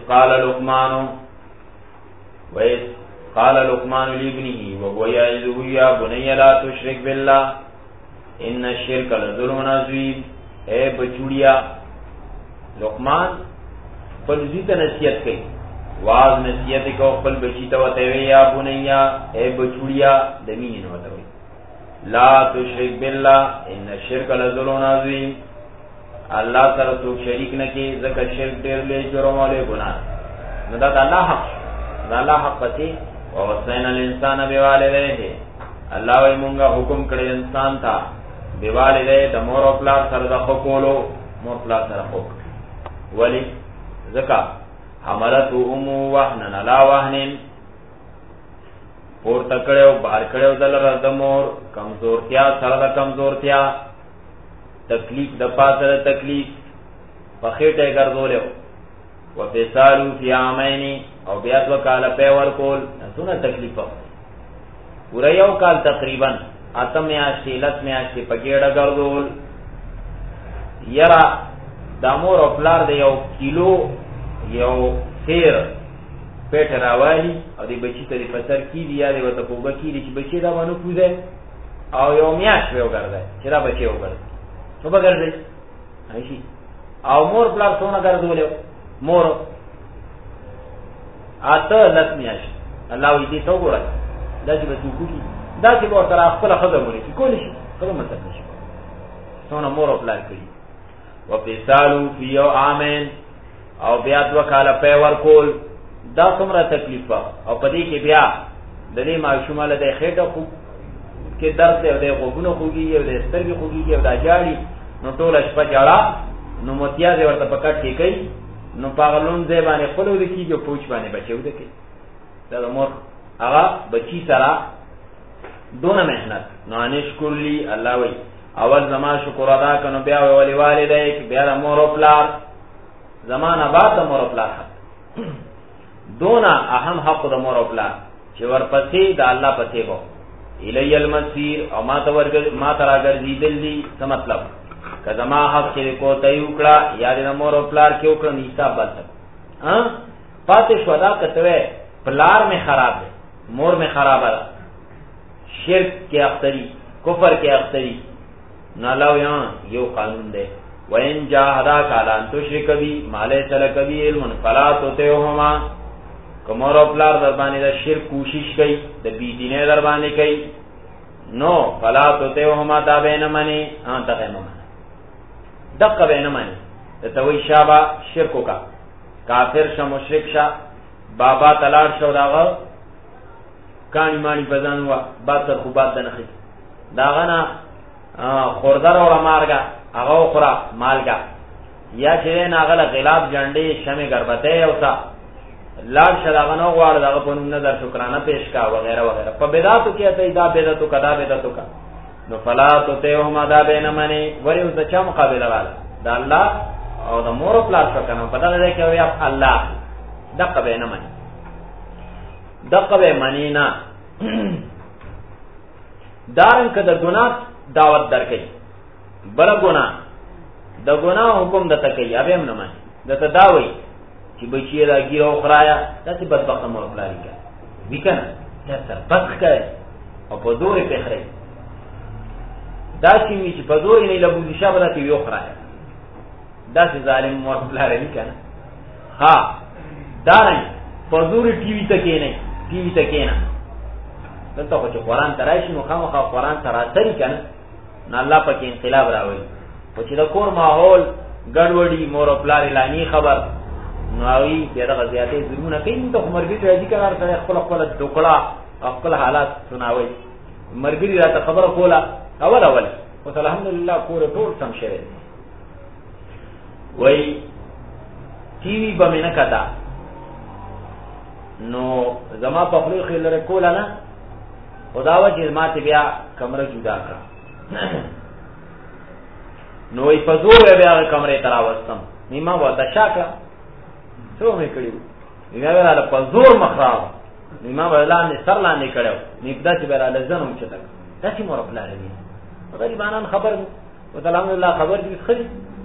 قَالَ لُقْمَانُ لِابْنِهِ وَهُوَ يَعِظُهُ يَا بُنَيَّ لَا تُشْرِكْ بِاللَّهِ إِنَّ الشِّرْكَ لَظُلْمٌ عَظِيمٌ. اے بچوڑیا، لقمان خپل ځی ته نصیحت کوي، واز نصیحت کو خپل بچی ته وته وی یا بنیا، اے بچوڑیا د مين وته وی لا تشرک بالله ان الشرك لظلم عظیم. الله سره څوک شریک نه کی، ځکه شرک ډیر لوی جرم او لوی ګناه. نو دا الله حق، دا الله حق پتی. او وصینا الانسان بوالديه، الله وی مونږه حکم کړی انسان ته بوالديه د مور او پلار سره د حقوقو، مور پلار سره حقوق. ولی ځکه حملت ام وهن لا وهن، پور تکړو بار کړو دلته د مور کمزورتیا سره د کمزورتیا، تکلیف د پاسه تکلیف په خېټه ګرځولیو. وفصال فی عامین، او بیا د کاله په ور کول څونه تکلیف پورا یو کال تقریبا اتم میاشتې لس میاشتې په ګډه ګرځول. یرا د مور او پلار د یو کیلو یو خیر پیټ راوالی او دی بچی ته په سر کې دی یا دی وته په بکی دی چې بچی دا باندې کوزه او یو میاش به وګرځي چې دا بچی وګرځي نو بګرځي شي او مور پلار څونه ګرځولې مور اته لس میاش الله دې تو ګورای دا چې به کوکی دا چې به تر خپل خبره مونږ کې کول شي کوم مطلب نشي څونه مور پلار کړی و فیصالو فی عامین او بیا دو کاله په ور کول دا څومره تکلیف او پدې کې بیا د دې معشوماله د خېټه خو کې درد دی او د غوګونو خوږي او د سترګې خوږي او د اجاړي نو ټول شپه جاړه نو متیا دې ورته پکټ کې کوي نو پاغلون دې باندې خپل د کیږي پوچ باندې بچو دې کوي دا مور هغه بچی سره دونه مهنت نو انشکر لی الله وی اول زما شکر ادا کنو بیا ولی والدیک بیا د مور او پلار زمانہ بعد د مور او پلار دونا اهم حق د مور او پلار چې ورپسې د الله پسې وو الی المسیر او ما ترا ګرځیدل دي څه مطلب کله ما حق چې کو ته وکړه یا د مور او پلار کې وکړه حساب باسه پاتې شو دا کته پلار میں خراب ہے مور میں خراب ہے شرک کے اختری کفر کے اختری نالو یہاں یو قانون دے وَإِن جَاهَدَاكَ عَلَىٰ أَن تُشْرِكَ بِي مَا لَيْسَ لَكَ بِهِ عِلْمٌ فَلَا تُطِعْهُمَا کمر او پلار در باندې د شرک کوشش کوي د بی دینه در باندې کوي نو فلا تطيعهما دا بین منی دغه نه منی دغه بین منی ته وی شابه شرکو کا کافر شه مشرک شه بابا تلار شو داغه کانی مانی بزن وا با تر خو باد نه خي داغه نه خوردر اور مارګه هغه خورا مالګه یا چې نه غل غلاب جنډې شمه غربته اوسا لار شداغنو غواړ دغه په نظر شکرانه پیش کا وغیرہ وغیرہ په بدعاتو کې ته دا بدعتو کدا بدعتو کا نو فلا تطيعهما دا بین منی وریو د چا مقابله والا دا الله او د مور پلاس کنه په دغه کې وی الله دغه بین منی دغه بین منی نه دارن کده ګناه دعوت درکې بل ګناه د ګناه حکم د تکي ابم نه مانی د تداوی چې بچی را ګیرو خرایا داسې بدبخت مور پلاری کا وکنه تاسو بس کړئ او په دورې په خره دا چې په دورې نه لبو دي شابه ته یو خرایا داسې ظالم مور پلاری نه کنه ها دا نه په دورې ټي وي ته کې نه ټي وي ته کې نه دلته خو چې قرآن ترایشي نو خامخا قرآن تراتري کنه نه الله پکې انقلاب راوړي او چې د کور ماحول ګډوډي مور پلاری لانی خبر نووی دغه زیاتې ظلمونه کوي ته مرګي راځي کار سره خپل ډوکړه خپل حالات سناوي مرګي راته خبره کوله اول او الحمدلله کور ټول سم شوی وای ټي وي به نه کدا نو زما په خپل خلره کوله نه خداوا چې ماته بیا کمره جدا کړ نو ای په زور بیا کمره تراوستم نیمه ودا شاکه څو مې کړیو نیمه په زور مخراو نیمه ولانه سر لاندې کړو نیبدا چې بیا لزنم چې تک داسې مور خپل لري غریبانان خبر او الحمدلله خبر دې خري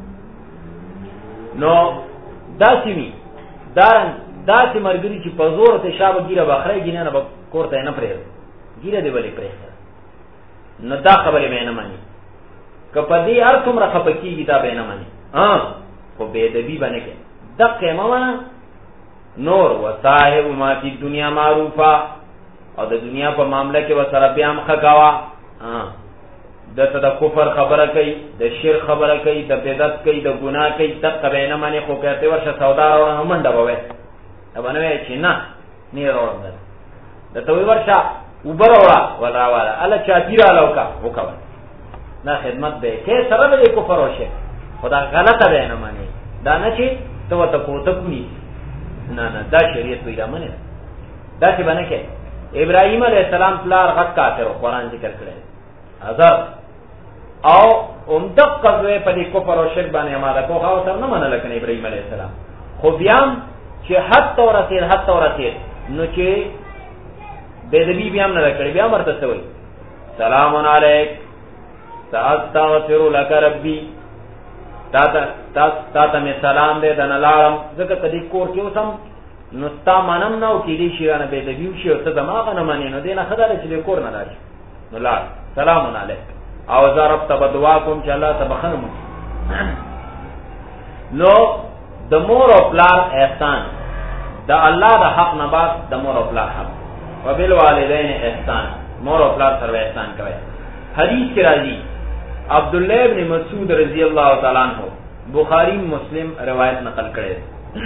نو داسې وی داسې مرګري چې په زور ته شابه ګیره بخره ګینه نه کوړته نه پرې ګیره دې ولې پرې نو دا خبره مې نه مانی کپدی هر څومره خپکی کتاب نه مانی خو به ادبی باندې کې دقه مانا نور وصاحب ما فی دنیا معروفا او د دنیا په معاملې کې وسره بیا مخکاوا دته د کفر خبره کوي د شرک خبره کوي د بدعت کوي د ګناه کوي دقه بینه مانی خو کته ورشه سودا راوړه منډه وې باندې چې نه وروړل دته ورشه وبروړه ولا الله چا دیرا لوکا وکړه نه خدمت به کې سره د کفر وشه خدا غلطه بینه مانی دا نه چې تو ته کوته کوي نه دا شریعت پیدا منه دا چې باندې کې ابراهيم عليه السلام پلار غټ کافر قرآن ذکر کړی حضرت او دقه زوی په دې کفر او شرک باندې اماده کوه او تر نه منل کنه ابراهيم عليه السلام خو بیا چې حد تورته نو چې بدبی بیا نه کړی بیا مرته سوی سلام علیک استغفر لك ربي تا ته می سلام دې دن لارم زکه کدی کور کې اوسم نو تا منم نو کې دې شیرانه به دې ویو شي او ته دماغ نه مانی نو دې نه خدای چې کور نه راشي نو لا سلام علیک او زرب تبدوا کوم چې الله تبخنم نو د مور او پلار احسان د الله د حق نه بعد د مور او پلار حق وبالوالدین احسان مور او پلار سره احسان کوي. حدیث کې راځي عبد الله ابن مسعود رضی الله تعالی عنہ بخاری مسلم روایت نقل کړي.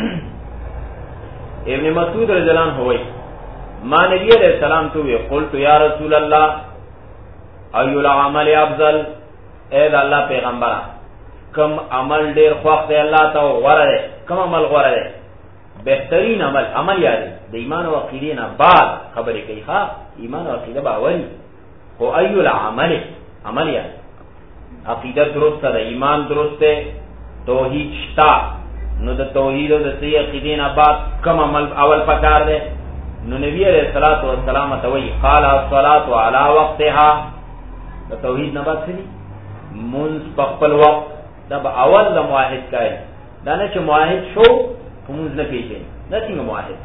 ابن مسعود رضی الله عنه وایي ما نبی علیہ السلام تو وی قلت یا رسول الله ایو العمل افضل، اے دا الله پیغمبر کم عمل ډیر خوښ دی الله ته غوړه دی، کم عمل غوړه دی؟ بهترین عمل یاد د ایمان او عقیده نه بعد خبرې کوي. ها ایمان او عقیده باوري او ایو العمل عمل یاد عقیده درست ده، ایمان درست ده، توحید شتا، نو د توحید او د صحیح عقیده نه بعد کم عمل اول پکار ده؟ نو نبی علیہ الصلوۃ والسلام ته وی قال الصلاۃ علی وقتها، د توحید نه بعد څه منځ په خپل وخت دا به اول د موحد کوي. دا نه چې موحد شو منځ نه پیژني، دا څنګه موحد؟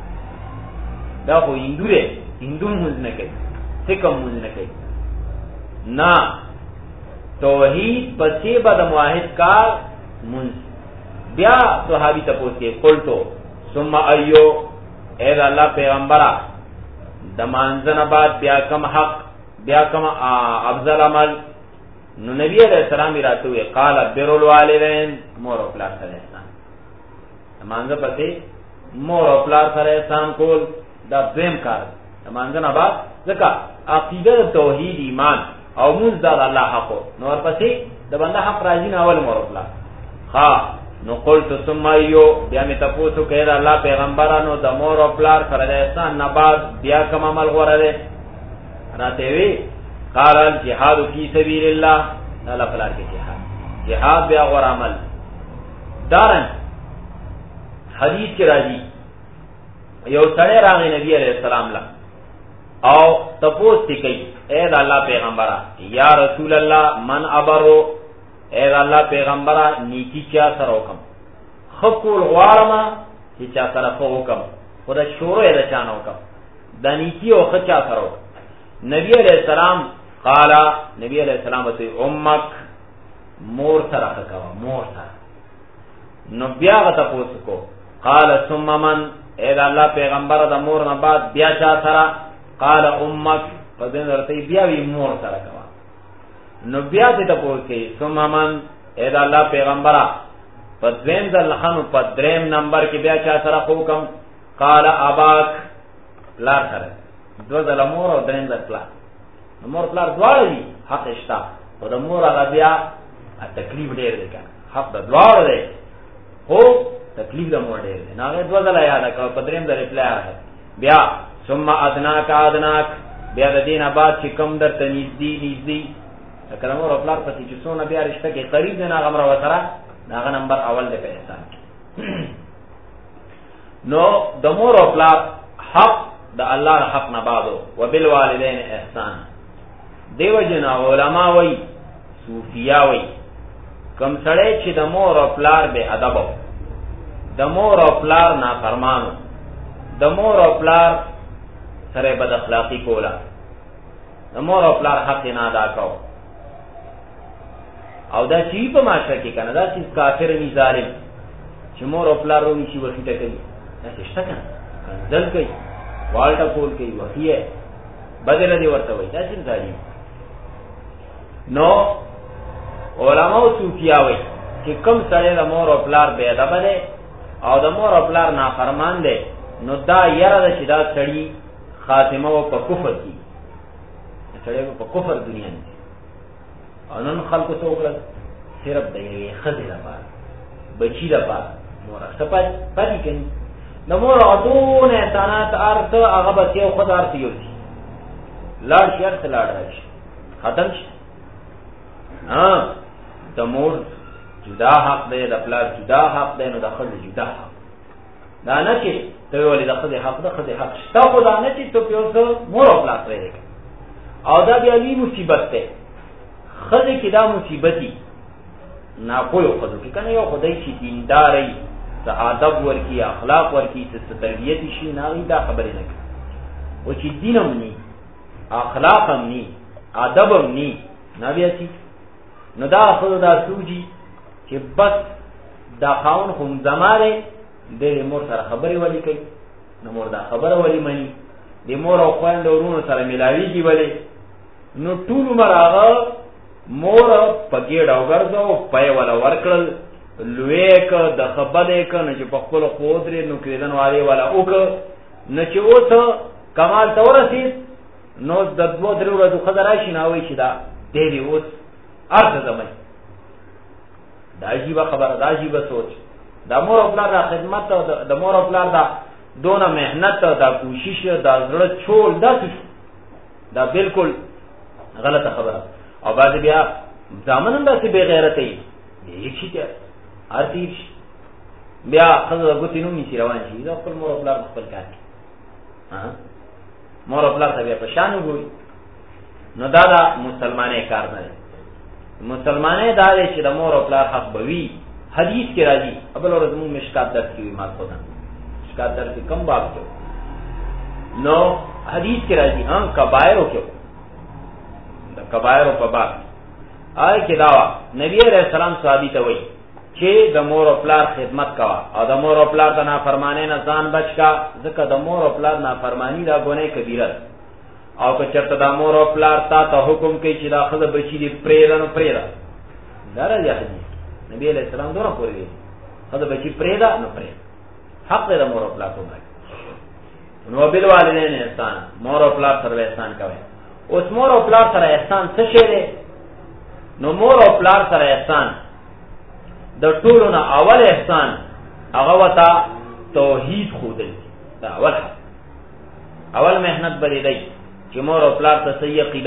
دا خو هندو منځ نه کوي، څه کوم منځ نه کوي؟ نه توحید پسې به د موحد کار منځ. بیا صحابي ته پوښتنه قلتو ثم ایو، اے دا اللہ پیغمبرہ د مانځنه بعد بیا کم حق، بیا کم افضل عمل؟ نو نبی علیہ السلام راته وی قال بر الوالدین، مور او پلار سره احسان. مانځه پته مور او پلار سره احسان کول دا دویم کار. مانځنه بعد ځکه عقیده توحید ایمان او موږ د الله حق، نو ورپسې د بنده حق راځي نه اول مور او پلار. ها نو قلت ثم ایو، بیا می تاسو کې دا الله پیغمبرانو د مور او پلار سره د احسان نه بعد بیا کوم عمل غوړه ده؟ راته وی قال الجهاد فی سبیل الله، الله پلار کې جهاد بیا غوړ عمل. دارن حدیث کې راځي یو سړی راغی نبی علیہ السلام له او تپوس کوي اے دا الله پیغمبره یا رسول الله من ابرو، اے الله پیغمبره نیکی چا سره وکم؟ خپل غواړم چې چا سره وکم، خدا شروع یې د چانه وکم، د نیکی او خچا سره وکم. نبی علیہ السلام قال، نبی علیہ السلام ته امک، مور سره وکوا، مور سره. نو بیا غته پوسکو قال ثم من، اے الله پیغمبره د مور نه بعد بیا چا سره؟ قال امک، په دې ورته بیا وی مور سره کوا. نو بیا دې ته پوښتې ثم من، اے دا الله پیغمبره په دویم ځل خانو په دریم نمبر کې بیا چا سره حکم؟ قال اباک، پلار سره. دو ځله مور او دریم ځل پلار. نو مور پلار دواړه دي حق شته، او د مور هغه بیا تکلیف ډېر دی کنه، حق د دواړو دی خو تکلیف د مور ډېر دی. نو هغه دو ځله یاد کړه، په دریم ځل پلار بیا ثم ادناک ادناک، بیا د دینه بعد چې کم درته نږدې کله مور خپل پسې چې څونه بیا رشتہ کې قریب نه غمره وسره دا نمبر اول دی په احسان. نو د مور او خپل حق د الله حق نه بعدو وبالوالدین احسان. دیو جن علماء وای صوفیا وای کم سړی چې د مور او خپل به ادب، د مور او خپل نه فرمانو، د مور او خپل سره بد اخلاقی کولا، د مور او خپل حق نه ادا کاوه، او دا چې په معاشره کې کنه دا چې کافر ني ظالم چې مور او پلار ورونی شي وخته کوي، دا څه شته کنه کنځل کوي، والټه کول کوي، وخیه بدل دی ورته وای، دا چې ظالم. نو علماء صوفیا وای چې کوم سره د مور او پلار به ادب دی او د مور او پلار نافرمان دی، نو دا یره د چې دا سړی خاتمه او په کفر کې، سړی په کفر دنیا نه انن خلکو ته وکړه صرف د یوې خزې لپاره، بچی لپاره، مور سپات پاتې کړي. د مور اډونه احسانات ارته هغه به یو خدای ارته یو شي لاړ شي ارته لاړ راشي ختم شي. د مور جدا حق دی، د پلار جدا حق دی، نو د خځې جدا حق. دا نه چې ته ولې د خځې حق، د خځې حق شته، خو دا نه چې ته په مور او پلار سره او دا بیا لوی مصیبت دی. خځه کې دا مصیبتي نا کوئی خځه کې کنه یو خدای چې دینداري، ادب ورکی، اخلاق ورکی، تربیت شي، نه دا خبره نه کوي. او چې دینم ني، اخلاق هم ني، ادب هم ني، نه بیا شي. نو دا خو دا سوجي چې بس دا خاون خو زماره د مور سره خبرې ولي کوي، نو مور دا خبره ولي مني، د مور او خويند ورونو سره ملاويږي ولي، نو ټول مرغه مور په ګډ او ګرځو پي ولا ورکړل لویک د خبرې ک نه چې په خپل قدرت نو کېدن والے ولا اوک نه چې اوس کمال تورسي نو د دوه درو ورځې خبره شي ناوي چې دا دی اوس ارته زمي دا عجیب خبره، دا عجیب سوچ، دا مور او پلار دا خدمت د مور او پلار دا دونه مهنت دا کوشش دا زړه چول دا بالکل غلطه خبره. او بعد بیا ځامن هم داسې بے غیرته یي هیڅ شي ته ارتیش بیا خزه غوتی نو میسی روان شي دا خپل مور او پلار خپل کار کوي، مور او پلار ته بیا په شان وګوري. نو دا مسلمانې کار نه دی، مسلمانې دا دی چې د مور او پلار حق بوي. حدیث کې راځي ابل ورځ موږ مشکات درس کوي ما خو نه مشکات درس کم باب کې نو حدیث کې راځي هم کبائرو کې د کبائرو په باب آی کې دا نبی عليه السلام صحابي ته وایي چې د مور او پلار خدمت کوا او د مور او پلار د نافرمانی نه ځان بچ کا، ځکه د مور او پلار نافرمانی دا ګناه کبیره او که چرته د مور او پلار ته حکم کوي چې دا خزه بچی دی پریدانو پریدا دا راځي حدیث نبی علیہ السلام دونه پوری دی خزه بچی پریدا نو پرید حق د مور او پلار ته نو بل والدین احسان مور او پلار سره احسان کوي. اوس مور او پلار سره احسان څه شی دی؟ نو مور او پلار سره احسان د ټولو نه اول احسان هغه وتا توحید خودل دا اول مهنت بری دی چې مور او پلار ته صحیح